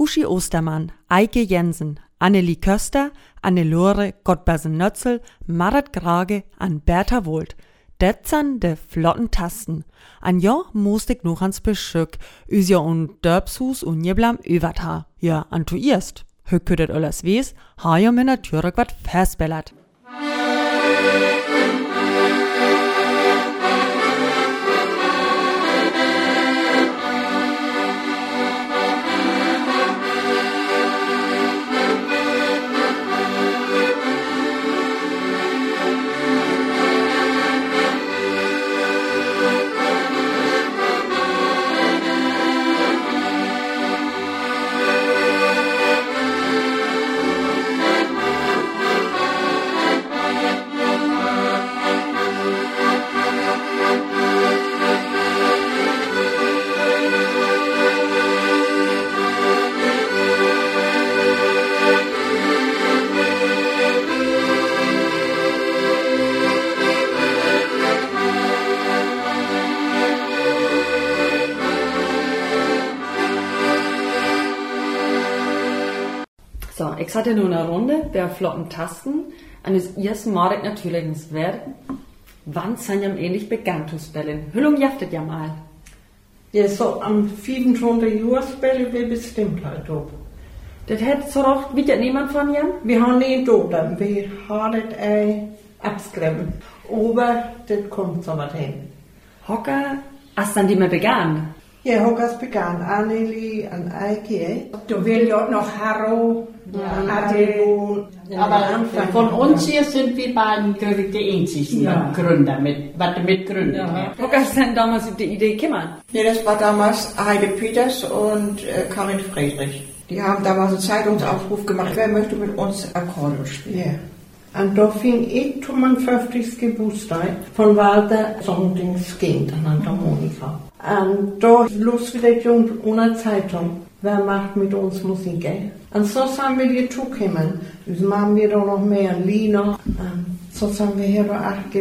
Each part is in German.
Uschi Ostermann, Eike Jensen, Annelie Köster, Annelore Gottbersen-Nötzel, Marit Grage an Bertha Wohlt. Det san de flotten Tasten. An jo mustig noch ans Beschück, üsja und Dörbshus und jeblam übert ha. Ja, an tu erst. Höckedet alles wes, ha jo mir natürlich wat festbellert. So, ich hatte nur eine Runde der flotten Tasten. Und das erste Mal ich natürlich ins Werk. Wann sind ja ähnlich begann zu spellen? Hüllung jaftet ja mal. Ja, so am 25. Jahr spellen wir bestimmt halt ob. Das hätte so recht, wie das niemand von Jan? Wir haben nicht da, wir haben das abgeschrieben. Aber das kommt so was hin. Hocker, hast dann die mal begann? Ja, Hockers begann, Annelie und Eike. Du willst ja noch Harro, Adelo. Aber von uns hier sind wir beiden, glaube ich, die einzigen Gründer, was mitgründet haben. Hocker ist denn damals auf die Idee gekommen? Nee, das war damals Heide Peters und Karin Friedrich. Die haben damals einen Zeitungsaufruf gemacht, wer möchte mit uns Akkordeon spielen. Ja. Und da fing ich zum 50. Geburtstag von Walter Sondings Kind an der Monika. Und da los wieder Jung ohne Zeitung. Wer macht mit uns Musik? Und so sind wir hier zugekommen. Dus machen wir da noch mehr Lieder. So sind wir hier da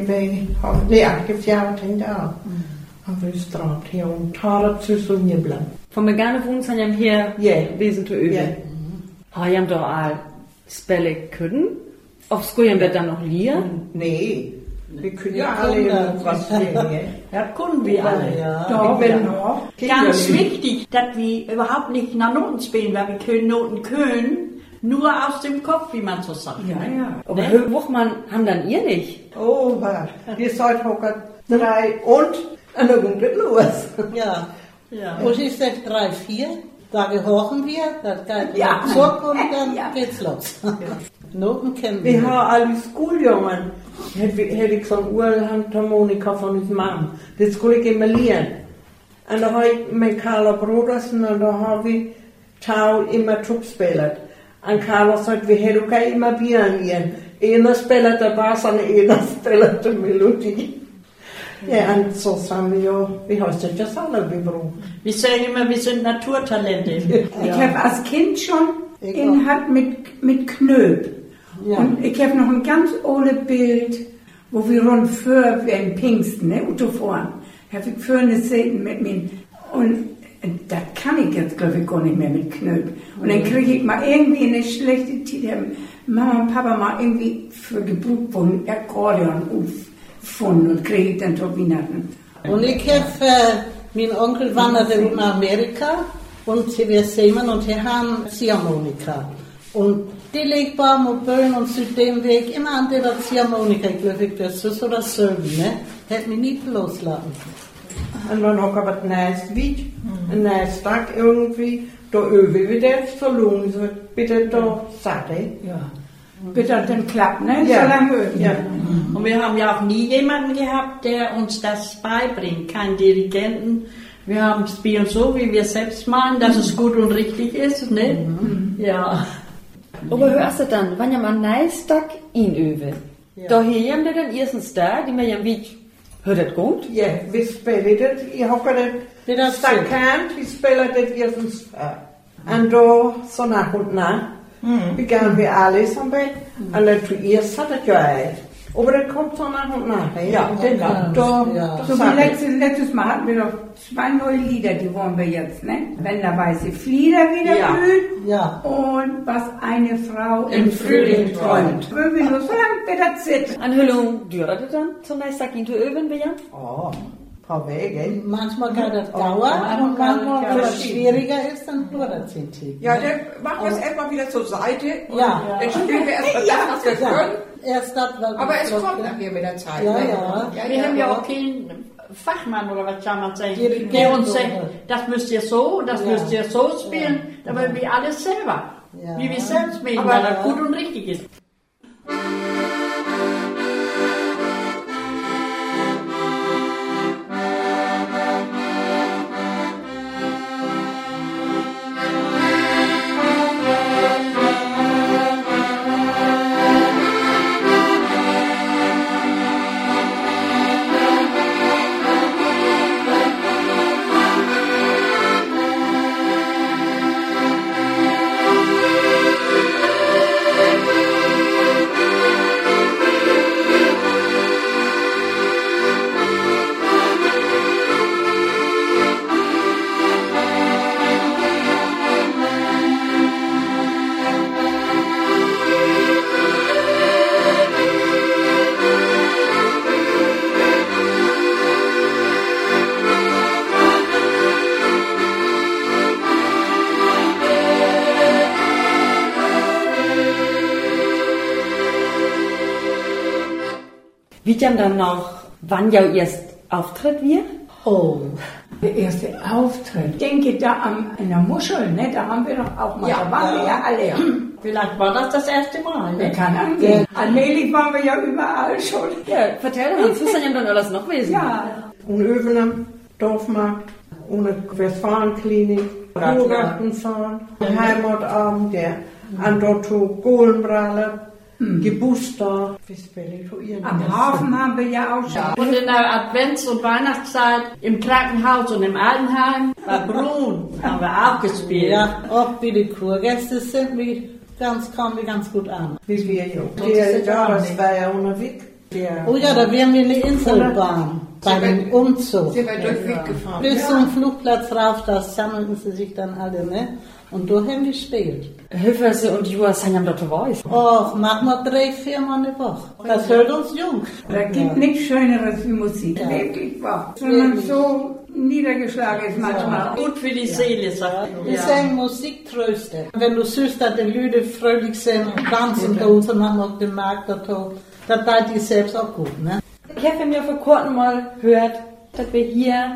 8 Jahre hinterher. Haben wir es drauf hier und Tara zu so bleiben. Von Begane wohnen sind ja hier Wesen zu üben. Ja. Ha, ja, da all Spelle können. Aufs Guyen wird dann noch lieren. Nee. Wir können ja alle was sehen. Ja, können wir alle. ja. Ich bin noch. Ganz wichtig, dass wir überhaupt nicht nach Noten spielen, weil wir können Noten können, nur aus dem Kopf, wie man so sagt. Ja, ja. Aber Wuchmann haben dann ihr nicht. Oh, wir seid Hocker 3 und dann kommt es los. Ja. Ja. Und ich sag 3, 4, da gehorchen wir, das geht Ja. zurück und dann geht's los. Noten kennen Wir wir. haben alle Schuljungen. Hätte ich so eine Urhandharmonika von uns Mann. Das skulle ich immer lernen. Und da habe ich mit Carla Broders und da habe ich Tau immer zugespielt. Und Carla sagt, wir hätten auch immer Bier lernen. Einer spielt der Bass und einer spielt die Melodie. Ja, und so sind wir ja, wie heißt das, das alle gebrochen. Wir sagen immer, wir sind Naturtalente. Ich habe als Kind schon ihn hat mit Knöp. Ja. Und ich habe noch ein ganz altes Bild, wo wir rund für in Pfingsten, ne, Auto fahren. Habe ich für eine Seiten mit mir. Und das kann ich jetzt, glaube ich, gar nicht mehr mit Knöp. Und dann kriege ich mal irgendwie eine schlechte Zeit. Mama und Papa mal irgendwie für Gebrauch von Akkordeon aufgefunden und kriege ich dann zu Weihnachten. Und ich habe, mein Onkel wanderte nach Amerika und sie wir sehen und hier haben Ziehharmonika. Und die legt bei Mobilen und zu dem Weg immer an der Ziehharmonika. Ich glaube, das ist so dasselbe, ne? Hätte mich nie loslassen. Und dann habe ich was Neues wie, ein neues Tag irgendwie, da üben wir das so lang, so bitte da satt, Ja. Bitte dann klappt, ne? Ja. So lange üben. Ja. Und wir haben ja auch nie jemanden gehabt, der uns das beibringt, keinen Dirigenten. Wir haben es spielen so, wie wir selbst meinen, dass es gut und richtig ist, ne? Ja. Aber hörst du dann, wenn ja mal nice Tag ihn übe. Da hier haben wir dann erstens da, die mir ja wie, hört das gut? Ja, wir spielen das, ich habe das erkannt, wir spielen das erstens und da, so nach und nach, begannen wir alles am Bett. Und dann zuerst hat es ja Aber das kommt so nach und nach. Ja, genau. So wie letztes Mal hatten wir doch 2 neue Lieder, die wollen wir jetzt, ne? Wenn der weiße Flieder wieder blüht. Ja. Und was eine Frau Im Frühling träumt. Wenn wir nur so lang wieder sitzen. Anhüllung duurde det dann zunächst sagt ihn zu öven wir. Oh, ein paar Wege. Manchmal kann das dauern und manchmal, wenn es schwieriger ist, dann dauert es 10 Tage. Ja, dann machen wir es erstmal wieder zur Seite und Ja. dann spielen wir erstmal das, was wir können. Erst das, was Aber es kommt nachher mit der Zeit. Ja, ne? ja. Wir haben ja auch keinen Fachmann oder was soll man sagen, Dirigent der uns oder- sagt, das müsst ihr so, das Ja. müsst ihr so spielen, aber wir alles selber. Ja. Wie wir selbst meinen, Aber- weil das gut und richtig ist. Wie dann noch, wann ja erst Auftritt wir? Oh, der erste Auftritt. Ich denke da in der Muschel, ne? Da haben wir doch auch mal, da waren wir ja alle. Vielleicht war das erste Mal, ne? Kann angehen. Allmählich waren wir ja überall schon. Ja, vertell uns, was sind dann alles noch gewesen? Ja, Und Övenem, Dorfmarkt, ohne Westfalenklinik, Ruhrgartenzaun, Heimatabend, der Andotto, Golenbralle, Gebuster. Wie spät am Hafen haben wir ja auch schon. Und in der Advents- und Weihnachtszeit im Krankenhaus und im Altenheim bei Brun haben wir auch gespielt. Ja, auch wie die Kurgäste sind, kamen wir ganz gut an. Wie wir ja. Das war ja unterwegs. Oh ja, da wären wir in der Inselbahn bei dem Umzug. Sind wir durch Weg gefahren. Bis zum Flugplatz rauf, da sammelten sie sich dann alle, ne? Und da haben wir gespielt. Höferse und Jua sind ja dort weiß. Och, machen wir 3-4 Mal eine Woche. Das hält uns jung. Da gibt nichts Schöneres wie Musik. Wirklich wahr. Wenn man so niedergeschlagen ist manchmal. Gut für die Seele, sagt Wir sagen Musik trösten. Wenn du siehst, dass die Leute fröhlich sind und tanzen da und machen auf dem Markt, das tut die selbst auch gut, ne? Ich habe mir vor kurzem mal gehört, dass wir hier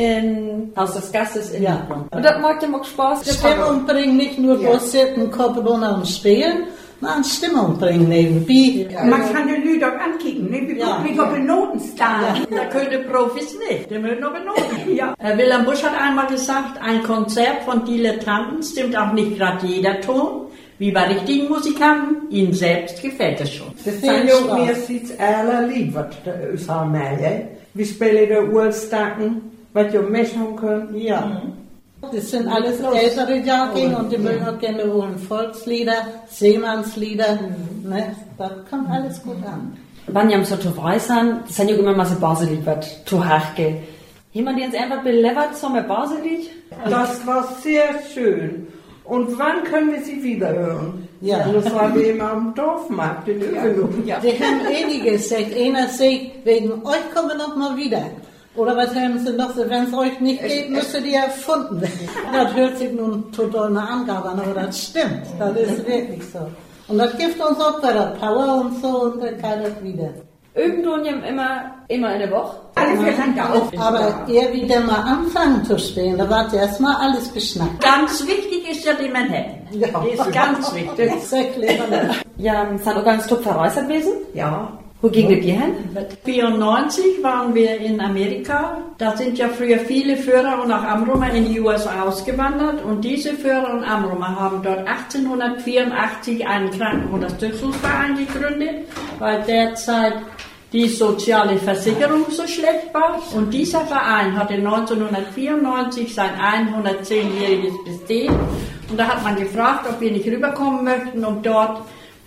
in Haus des Gastes in Liebling. Und das macht ja auch Spaß. Stimmung bringen nicht nur bloß sitzen, Kopf runter und spielen, sondern Stimmung bringen nebenbei. Man kann die Leute auch ankicken, ne? Wie kommen Notenstar. Da können Profis nicht, die müssen noch benoten. Ja. Herr Wilhelm Busch hat einmal gesagt, ein Konzert von Dilettanten stimmt auch nicht gerade jeder Ton. Wie bei richtigen Musikanten, ihnen selbst gefällt es schon. Das sind ja auch mir jetzt allerlieb, was uns haben, ja. Wir spielen da Urstacken, was ihr mischen können. Ja. Das sind alles ältere Jahrgänge und die mögen auch gerne holen Volkslieder, Seemannslieder, ne? Das kommt alles gut an. Wenn ihr so zu weiß sind, das sind ja immer mal so Baselied, was zu hart geht. Jemand, der uns einfach belevert, so ein Baselied? Das war sehr schön. Und wann können wir sie wieder hören? Ja. Und das war wie immer am Dorfmarkt in Övelung. Die haben einige gesagt, einer sagt, wegen euch kommen wir noch mal wieder. Oder was haben sie noch so, wenn es euch nicht geht, müsstet ihr erfunden werden. Das hört sich nun total eine Angabe an, aber das stimmt. Das ist wirklich so. Und das gibt uns auch wieder Power und so und dann kann das wieder. Irgendwann immer in der Woche. Alle 14 Tage. Aber ehe wieder mal anfangen zu spielen, da wird erstmal alles beschnackt. Ganz wichtig ist ja die Manhattan. Ja. Die ist ganz wichtig. Sehr clever. Ja, sind auch ganz top verreist gewesen. Ja. Wo ging ihr hin? 1994 waren wir in Amerika. Da sind ja früher viele Führer und auch Amrumer in die USA ausgewandert. Und diese Führer und Amrumer haben dort 1884 einen Krankenunterstützungsverein gegründet, weil derzeit die soziale Versicherung so schlecht war. Und dieser Verein hatte 1994 sein 110-jähriges Bestehen. Und da hat man gefragt, ob wir nicht rüberkommen möchten, um dort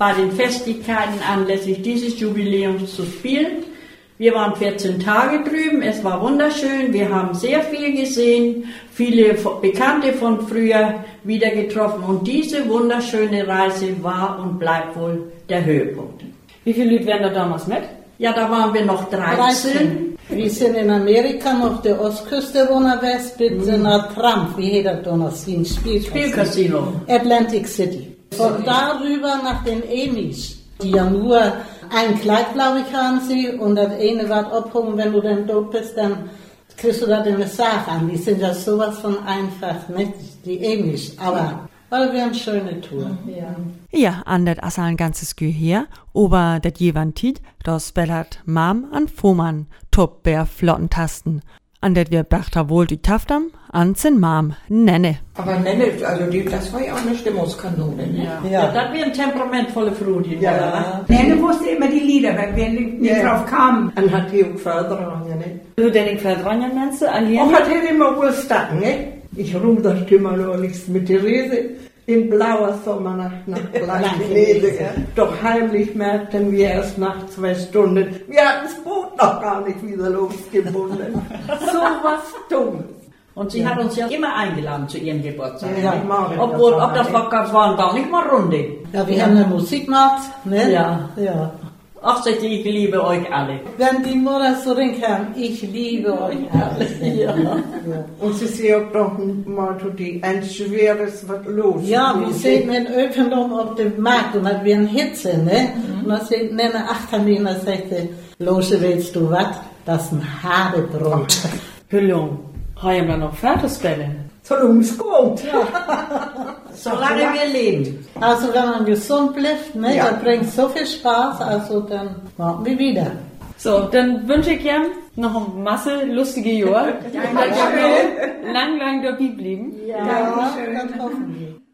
bei den Festigkeiten anlässlich dieses Jubiläums zu spielen. Wir waren 14 Tage drüben, es war wunderschön, wir haben sehr viel gesehen, viele Bekannte von früher wieder getroffen und diese wunderschöne Reise war und bleibt wohl der Höhepunkt. Wie viele Leute wären da damals mit? Ja, da waren wir noch 13. Wir sind in Amerika auf der Ostküste unterwegs mit einer Trump, wie heißt das da noch, Spielcasino. Atlantic City. Von darüber nach den Amish, die ja nur ein Kleid, glaube ich, haben sie und das eine wird abhängen, wenn du dann dort bist, dann kriegst du da eine Sache an. Die sind ja sowas von einfach, nicht die Amish, aber wir haben eine schöne Tour. Ja, an det also ein ganzes Gehör, aber det jewan Tid, das spellert Mam an Foman, top bär flotten Tasten. An det wir Bertha wohl die Taftam, an sin Mam, Nenne. Aber Nenne, also das war ja auch eine Stimmungskanone. Ne? Ja, das wäre ein temperamentvolle Frau, die Ja. Nenne wusste immer die Lieder, weil wir nicht drauf kamen. Han hat hier auch Förderer, ne? Du den ich verdrangen meinst du, Alien? Och, hat er immer wohl statt, ne? Ich ruderste immer neulich mit Therese in blauer Sommernacht nach Blankenese. Doch heimlich merkten wir erst nach 2 Stunden, wir hatten das Boot noch gar nicht wieder losgebunden. So was Dummes. Und sie hat uns ja immer eingeladen zu ihrem Geburtstag. Ja, ich mag Obwohl, das ob das waren gar nicht mal Runde. Ja, wir haben eine Musik gemacht, ne? Ja. Ja. Ach, sagt ich liebe euch alle. Wenn die Mutter so kam, ich liebe euch alle. Ja. Und sie sagt doch mal, ein schweres was los. Ja, wir sind in Öpendom auf dem Markt und hat wir eine Hitze, ne? Und dann sagt eine Achterminer, sagte, Lose, willst du was? Das ist ein Habebrot. Hüllung, haben wir noch Fertigstellen? Soll ums gut. Solange wir leben. Also wenn man gesund bleibt, ne, Ja. das bringt so viel Spaß, also dann machen wir wieder. So, dann wünsche ich dir noch eine Masse lustige Jahre. Lang dabei blieben. Ja, das hoffen wir.